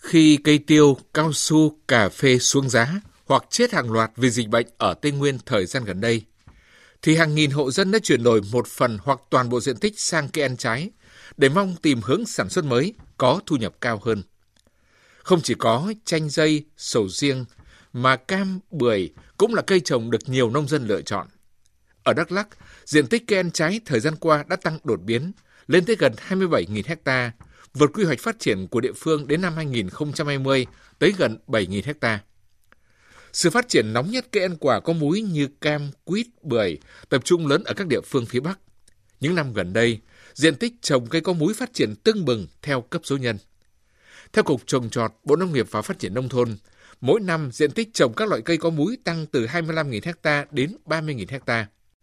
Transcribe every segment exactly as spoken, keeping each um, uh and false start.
Khi cây tiêu, cao su, cà phê xuống giá hoặc chết hàng loạt vì dịch bệnh ở Tây Nguyên thời gian gần đây, thì hàng nghìn hộ dân đã chuyển đổi một phần hoặc toàn bộ diện tích sang cây ăn trái để mong tìm hướng sản xuất mới có thu nhập cao hơn. Không chỉ có chanh dây, sầu riêng, mà cam, bưởi cũng là cây trồng được nhiều nông dân lựa chọn. Ở Đắk Lắk, diện tích cây ăn trái thời gian qua đã tăng đột biến, lên tới gần hai mươi bảy nghìn ha, vượt quy hoạch phát triển của địa phương đến năm hai nghìn không trăm hai mươi tới gần bảy nghìn ha. Sự phát triển nóng nhất cây ăn quả có múi như cam, quýt, bưởi tập trung lớn ở các địa phương phía Bắc. Những năm gần đây, diện tích trồng cây có múi phát triển tưng bừng theo cấp số nhân. Theo Cục Trồng trọt, Bộ Nông nghiệp và Phát triển Nông thôn, mỗi năm diện tích trồng các loại cây có múi tăng từ hai mươi lăm nghìn ha đến ba mươi nghìn ha.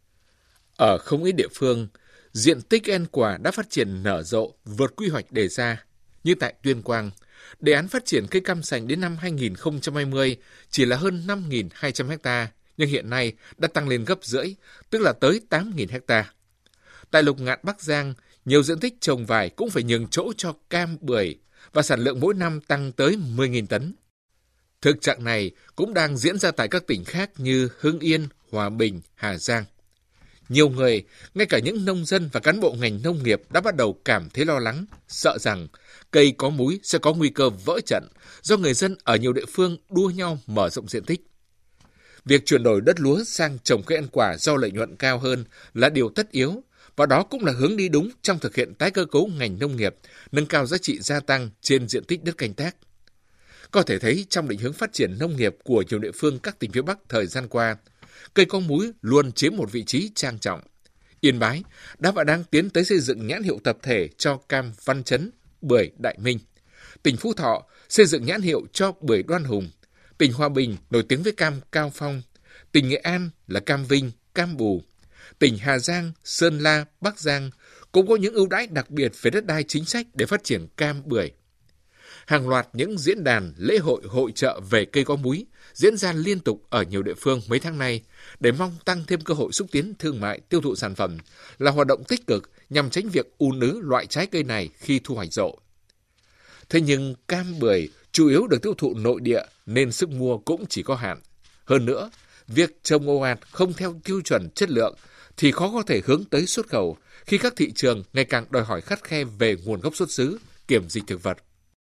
Ở không ít địa phương, diện tích ăn quả đã phát triển nở rộ vượt quy hoạch đề ra. Như tại Tuyên Quang, đề án phát triển cây cam sành đến năm hai nghìn không trăm hai mươi chỉ là hơn năm nghìn hai trăm ha, nhưng hiện nay đã tăng lên gấp rưỡi, tức là tới tám nghìn ha. Tại Lục Ngạn, Bắc Giang, nhiều diện tích trồng vải cũng phải nhường chỗ cho cam, bưởi và sản lượng mỗi năm tăng tới mười nghìn tấn. Thực trạng này cũng đang diễn ra tại các tỉnh khác như Hưng Yên, Hòa Bình, Hà Giang. Nhiều người, ngay cả những nông dân và cán bộ ngành nông nghiệp đã bắt đầu cảm thấy lo lắng, sợ rằng cây có múi sẽ có nguy cơ vỡ trận do người dân ở nhiều địa phương đua nhau mở rộng diện tích. Việc chuyển đổi đất lúa sang trồng cây ăn quả do lợi nhuận cao hơn là điều tất yếu, và đó cũng là hướng đi đúng trong thực hiện tái cơ cấu ngành nông nghiệp, nâng cao giá trị gia tăng trên diện tích đất canh tác. Có thể thấy trong định hướng phát triển nông nghiệp của nhiều địa phương các tỉnh phía Bắc thời gian qua, cây có múi luôn chiếm một vị trí trang trọng. Yên Bái đã và đang tiến tới xây dựng nhãn hiệu tập thể cho cam Văn Chấn, bưởi Đại Minh. Tỉnh Phú Thọ xây dựng nhãn hiệu cho bưởi Đoan Hùng. Tỉnh Hòa Bình nổi tiếng với cam Cao Phong. Tỉnh Nghệ An là cam Vinh, cam Bù. Tỉnh Hà Giang, Sơn La, Bắc Giang cũng có những ưu đãi đặc biệt về đất đai chính sách để phát triển cam bưởi. Hàng loạt những diễn đàn, lễ hội, hội chợ về cây có múi diễn ra liên tục ở nhiều địa phương mấy tháng nay để mong tăng thêm cơ hội xúc tiến thương mại tiêu thụ sản phẩm, là hoạt động tích cực nhằm tránh việc ùn ứ loại trái cây này khi thu hoạch rộ. Thế nhưng cam bưởi chủ yếu được tiêu thụ nội địa nên sức mua cũng chỉ có hạn. Hơn nữa, việc trồng ồ ạt không theo tiêu chuẩn chất lượng thì khó có thể hướng tới xuất khẩu khi các thị trường ngày càng đòi hỏi khắt khe về nguồn gốc xuất xứ, kiểm dịch thực vật.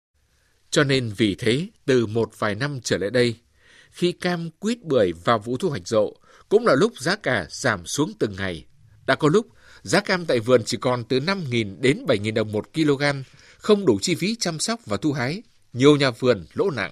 Cho nên vì thế, từ một vài năm trở lại đây, khi cam, quýt, bưởi vào vụ thu hoạch rộ, cũng là lúc giá cả giảm xuống từng ngày. Đã có lúc, giá cam tại vườn chỉ còn từ năm nghìn đến bảy nghìn đồng một kg, không đủ chi phí chăm sóc và thu hái, nhiều nhà vườn lỗ nặng.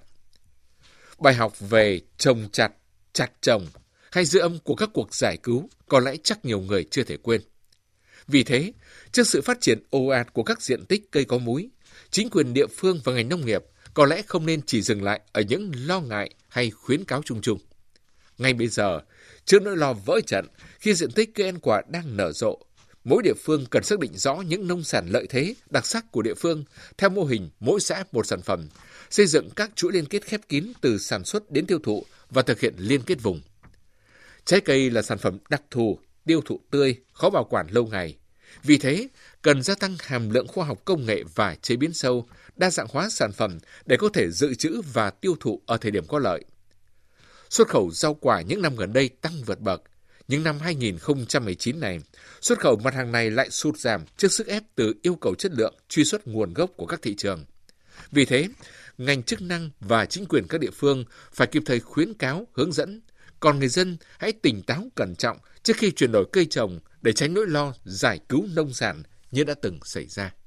Bài học về trồng chặt, chặt trồng hay dư âm của các cuộc giải cứu có lẽ chắc nhiều người chưa thể quên. Vì thế, trước sự phát triển ồ ạt của các diện tích cây có múi, chính quyền địa phương và ngành nông nghiệp có lẽ không nên chỉ dừng lại ở những lo ngại hay khuyến cáo chung chung. Ngay bây giờ, trước nỗi lo vỡ trận khi diện tích cây ăn quả đang nở rộ, mỗi địa phương cần xác định rõ những nông sản lợi thế, đặc sắc của địa phương theo mô hình mỗi xã một sản phẩm, xây dựng các chuỗi liên kết khép kín từ sản xuất đến tiêu thụ và thực hiện liên kết vùng. Trái cây là sản phẩm đặc thù, tiêu thụ tươi, khó bảo quản lâu ngày. Vì thế, cần gia tăng hàm lượng khoa học công nghệ và chế biến sâu, đa dạng hóa sản phẩm để có thể dự trữ và tiêu thụ ở thời điểm có lợi. Xuất khẩu rau quả những năm gần đây tăng vượt bậc, nhưng năm hai nghìn không trăm mười chín này, xuất khẩu mặt hàng này lại sụt giảm trước sức ép từ yêu cầu chất lượng, truy xuất nguồn gốc của các thị trường. Vì thế, ngành chức năng và chính quyền các địa phương phải kịp thời khuyến cáo, hướng dẫn, còn người dân hãy tỉnh táo cẩn trọng trước khi chuyển đổi cây trồng để tránh nỗi lo giải cứu nông sản như đã từng xảy ra.